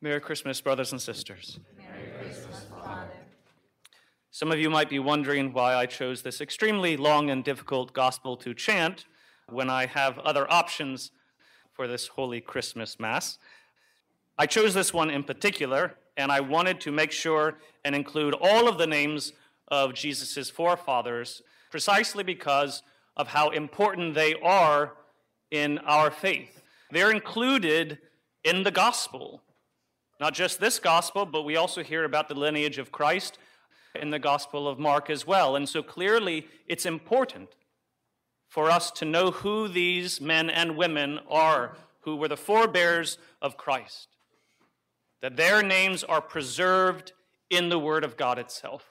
Merry Christmas, brothers and sisters. Merry Christmas, Father. Some of you might be wondering why I chose this extremely long and difficult gospel to chant when I have other options for this Holy Christmas Mass. I chose this one in particular, and I wanted to make sure and include all of the names of Jesus' forefathers precisely because of how important they are in our faith. They're included in the gospel. Not just this gospel, but we also hear about the lineage of Christ in the Gospel of Mark as well. And so clearly it's important for us to know who these men and women are, who were the forebears of Christ, that their names are preserved in the Word of God itself.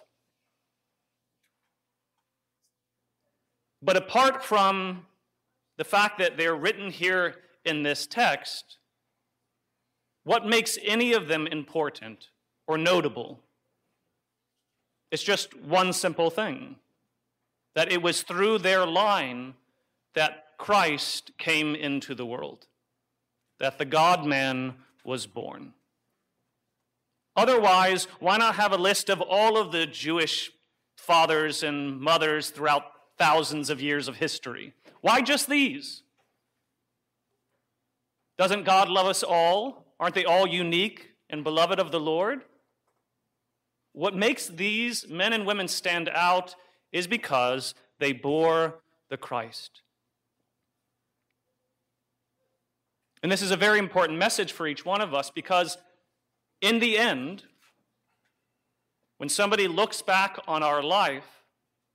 But apart from the fact that they're written here in this text, what makes any of them important or notable? It's just one simple thing, that it was through their line that Christ came into the world, that the God-man was born. Otherwise, why not have a list of all of the Jewish fathers and mothers throughout thousands of years of history? Why just these? Doesn't God love us all? Aren't they all unique and beloved of the Lord? What makes these men and women stand out is because they bore the Christ. And this is a very important message for each one of us because in the end, when somebody looks back on our life,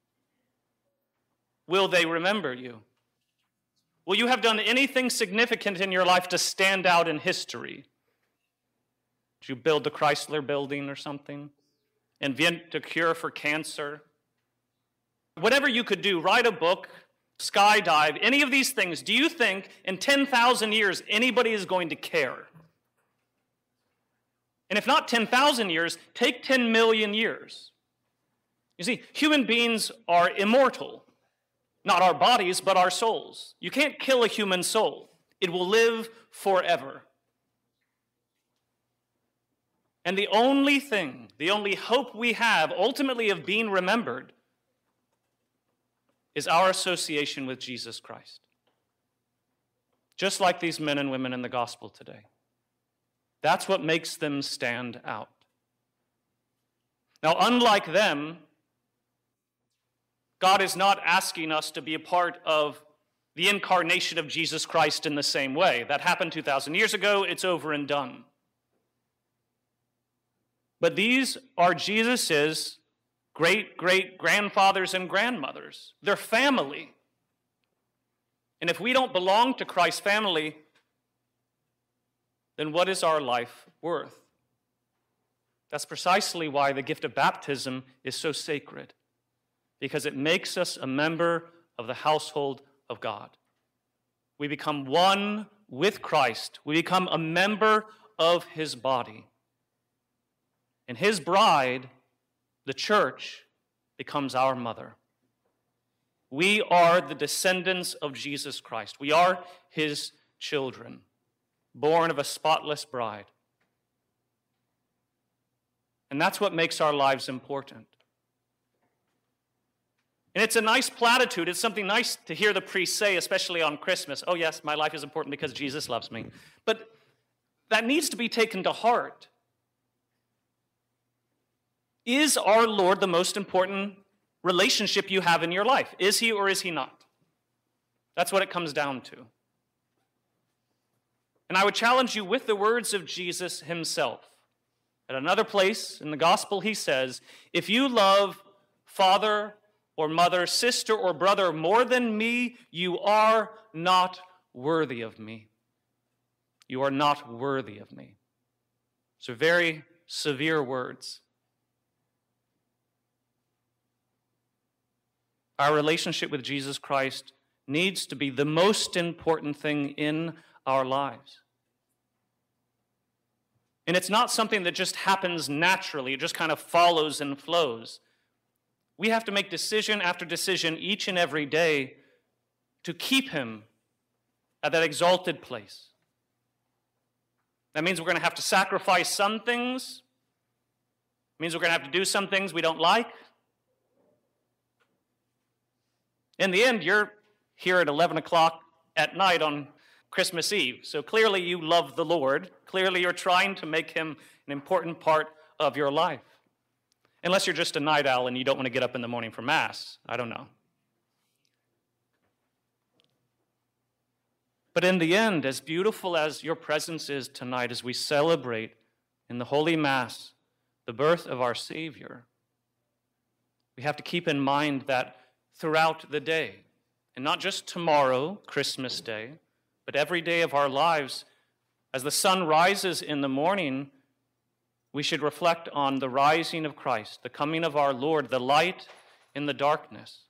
will they remember you? Will you have done anything significant in your life to stand out in history? Did you build the Chrysler Building or something? Invent a cure for cancer? Whatever you could do, write a book, skydive, any of these things, do you think in 10,000 years anybody is going to care? And if not 10,000 years, take 10 million years. You see, human beings are immortal. Not our bodies, but our souls. You can't kill a human soul. It will live forever. And the only thing, the only hope we have ultimately of being remembered is our association with Jesus Christ. Just like these men and women in the gospel today. That's what makes them stand out. Now, unlike them, God is not asking us to be a part of the incarnation of Jesus Christ in the same way. That happened 2,000 years ago. It's over and done. But these are Jesus's great-great-grandfathers and grandmothers. They're family. And if we don't belong to Christ's family, then what is our life worth? That's precisely why the gift of baptism is so sacred, because it makes us a member of the household of God. We become one with Christ. We become a member of his body. And his bride, the church, becomes our mother. We are the descendants of Jesus Christ. We are his children, born of a spotless bride. And that's what makes our lives important. And it's a nice platitude. It's something nice to hear the priest say, especially on Christmas. Oh, yes, my life is important because Jesus loves me. But that needs to be taken to heart. Is our Lord the most important relationship you have in your life? Is he or is he not? That's what it comes down to. And I would challenge you with the words of Jesus himself. At another place in the gospel, he says, if you love father or mother, sister or brother more than me, you are not worthy of me. You are not worthy of me. So very severe words. Our relationship with Jesus Christ needs to be the most important thing in our lives. And it's not something that just happens naturally. It just kind of follows and flows. We have to make decision after decision each and every day to keep him at that exalted place. That means we're going to have to sacrifice some things. It means we're going to have to do some things we don't like. In the end, you're here at 11 o'clock at night on Christmas Eve. So clearly you love the Lord. Clearly you're trying to make him an important part of your life. Unless you're just a night owl and you don't want to get up in the morning for Mass. I don't know. But in the end, as beautiful as your presence is tonight as we celebrate in the Holy Mass the birth of our Savior, we have to keep in mind that throughout the day, and not just tomorrow, Christmas Day, but every day of our lives, as the sun rises in the morning, we should reflect on the rising of Christ, the coming of our Lord, the light in the darkness.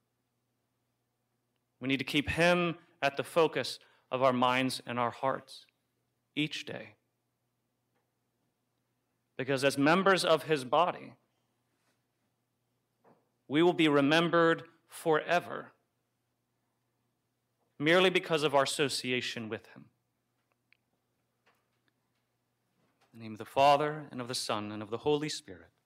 We need to keep him at the focus of our minds and our hearts each day. Because as members of his body, we will be remembered forever merely because of our association with him. In the name of the Father, and of the Son, and of the Holy Spirit.